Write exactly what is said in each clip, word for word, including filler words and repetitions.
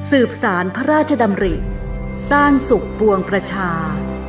สืบสารพระราชดำริสร้างสุขปวงประชา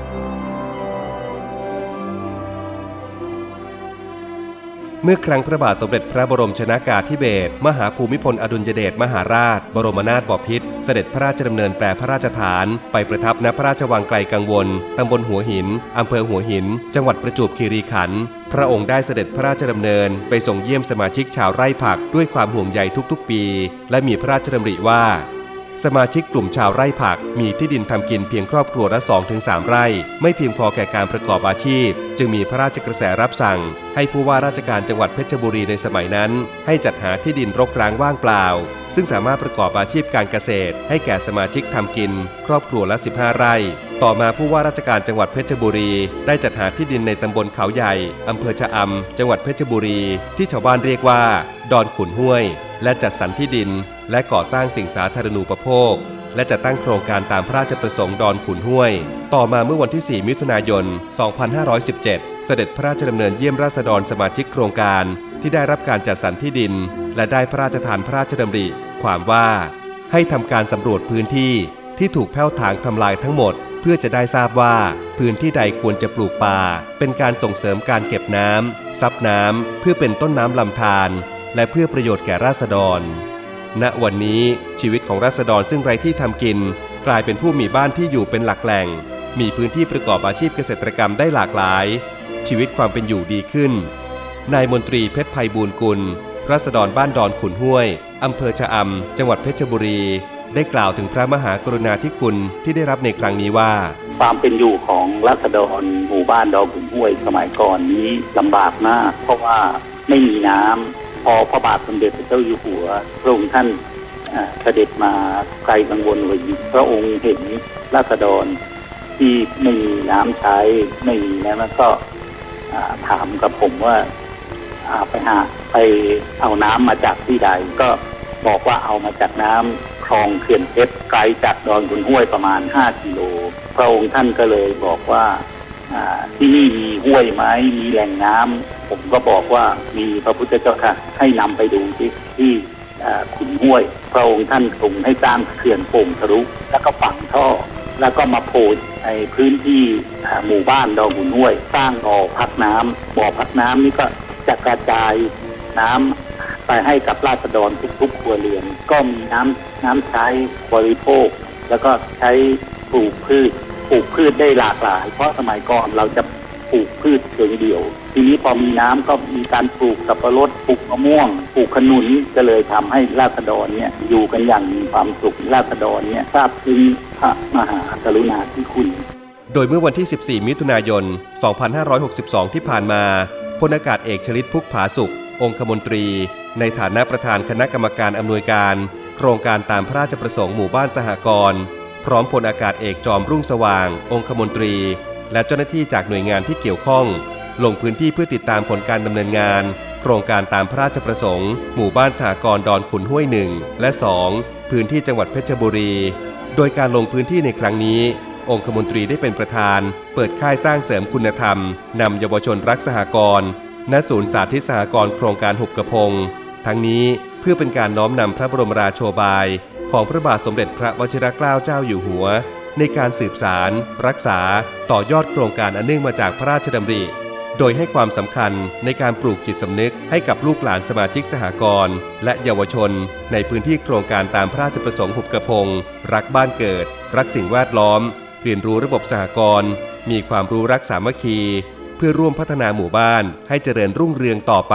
เมื่อครั้งพระบาทสมเด็จพระบรมชนากาธิเบศรมหาภูมิพลอดุลยเดชมหาราชบรมนาถบพิตรเสด็จพระราชดำเนินแปรพระราชฐานไปประทับณพระราชวังไกลกังวลตำบลหัวหินอำเภอหัวหินจังหวัดประจวบคีรีขันธ์พระองค์ได้เสด็จพระราชดำเนินไปส่งเยี่ยมสมาชิกชาวไร่ผักด้วยความห่วงใยทุกๆปีและมีพระราชดำริว่าสมาชิกกลุ่มชาวไร่ผักมีที่ดินทำกินเพียงครอบครัวละ สองถึงสาม ไร่ไม่เพียงพอแก่การประกอบอาชีพจึงมีพระราชกระแสรับสั่งให้ผู้ว่าราชการจังหวัดเพชรบุรีในสมัยนั้นให้จัดหาที่ดินรกร้างว่างเปล่าซึ่งสามารถประกอบอาชีพการเกษตรให้แก่สมาชิกทำกินครอบครัวละ สิบห้า ไร่ต่อมาผู้ว่าราชการจังหวัดเพชรบุรีได้จัดหาที่ดินในตำบลเขาใหญ่อำเภอชะอำจังหวัดเพชรบุรีที่ชาวบ้านเรียกว่าดอนขุนห้วยและจัดสรรที่ดินและก่อสร้างสิ่งสาธารณูปโภคและจัดตั้งโครงการตามพระราชประสงค์ดอนขุนห้วยต่อมาเมื่อวันที่ สี่ มิถุนายน สองพันห้าร้อยสิบเจ็ด เสด็จพระราชดำเนินเยี่ยมราษฎรสมาชิกโครงการที่ได้รับการจัดสรรที่ดินและได้พระราชทานพระราชดำริความว่าให้ทำการสำรวจพื้นที่ที่ถูกแพ่วถางทำลายทั้งหมดเพื่อจะได้ทราบว่าพื้นที่ใดควรจะปลูกป่าเป็นการส่งเสริมการเก็บน้ำซับน้ำเพื่อเป็นต้นน้ำลำธารและเพื่อประโยชน์แก่ราษฎรณวันนี้ชีวิตของราษฎรซึ่งไร้ที่ทำกินกลายเป็นผู้มีบ้านที่อยู่เป็นหลักแหล่งมีพื้นที่ประกอบอาชีพเกษตรกรรมได้หลากหลายชีวิตความเป็นอยู่ดีขึ้นนายมนตรีเพชรไพบูลย์กุลราษฎรบ้านดอนขุนห้วยอำเภอชะอำจังหวัดเพชรบุรีได้กล่าวถึงพระมหากรุณาธิคุณที่ได้รับในครั้งนี้ว่าความเป็นอยู่ของราษฎรหมู่บ้านดอนขุนห้วยสมัยก่อนนี้ลำบากมากเพราะว่าไม่มีน้ำพอพระบาทสมเด็จพระเจ้าอยู่หัวพระองค์ท่านเสด็จมาไกลกังวลว่าพระองค์เห็นราษฎรที่ไม่มีน้ำใช้ไม่มีแล้วก็ถามกับผมว่าไปหาไปเอาน้ำมาจากที่ใดก็บอกว่าเอามาจากน้ำคลองเขื่อนเพชรไกลจากดอนขุนห้วยประมาณห้ากิโลพระองค์ท่านก็เลยบอกว่าที่นี่มีห้วยไหมมีแหล่งน้ำผมก็บอกว่ามีพระพุทธเจ้าค่ะให้นำไปดูที่ที่ขุนห้วยพระองค์ท่านทรงให้สร้างเขื่อนโป่งทะลุแล้วก็ฝังท่อแล้วก็มาโพดในพื้นที่หมู่บ้านดอนขุนห้วยสร้างบ่อพักน้ำบ่อพักน้ำนี่ก็จะกระจายน้ำไปให้กับราษฎรทุกๆครัวเรือนก็มีน้ำน้ำใช้บริโภคแล้วก็ใช้ปลูกพืชปลูกพืชได้หลากหลายเพราะสมัยก่อนเราจะปลูกพืชเชิงเดี่ยวทีนี้พอมีน้ำก็มีการปลูกสับปะรดปลูกมะม่วงปลูกขนุนก็เลยทำให้ราษฎรเนี่ยอยู่กันอย่างมีความสุขราษฎรเนี่ยทราบซึ้งพระมหากรุณาธิคุณโดยเมื่อวันที่ สิบสี่ มิถุนายน สองพันห้าร้อยหกสิบสอง ที่ผ่านมาพลอากาศเอกชลิตพุกผาสุของคมนตรีในฐานะประธานคณะกรรมการอำนวยการโครงการตามพระราชประสงค์หมู่บ้านสหกรณ์พร้อมพลอากาศเอกจอมรุ่งสว่างองคมนตรีและเจ้าหน้าที่จากหน่วยงานที่เกี่ยวข้องลงพื้นที่เพื่อติดตามผลการดำเนินงานโครงการตามพระราชประสงค์หมู่บ้านสหกรณ์ดอนขุนห้วยหนึ่งและสองพื้นที่จังหวัดเพชรบุรีโดยการลงพื้นที่ในครั้งนี้องคมนตรีได้เป็นประธานเปิดค่ายสร้างเสริมคุณธรรมนำเยาวชนรักสหกรณ์ณศูนย์สาธิตสหกรณ์โครงการหุบกระพงทั้งนี้เพื่อเป็นการน้อมนำพระบรมราโชบายของพระบาทสมเด็จพระวชิรเกล้าเจ้าอยู่หัวในการสืบสารรักษาต่อยอดโครงการอันเนื่องมาจากพระราชดำริโดยให้ความสำคัญในการปลูกจิตสำนึกให้กับลูกหลานสมาชิกสหกรณ์และเยาวชนในพื้นที่โครงการตามพระราชประสงค์หุบกระพงรักบ้านเกิดรักสิ่งแวดล้อมเรียนรู้ระบบสหกรณ์มีความรู้รักสามัคคีเพื่อร่วมพัฒนาหมู่บ้านให้เจริญรุ่งเรืองต่อไป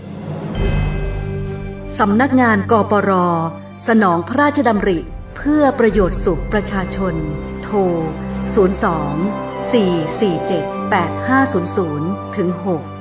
สำนักงานกปร.สนองพระราชดำริเพื่อประโยชน์สุขประชาชนโทรศูนย์ สอง สี่ สี่ เจ็ด แปด ห้า ศูนย์ ศูนย์ ถึง หก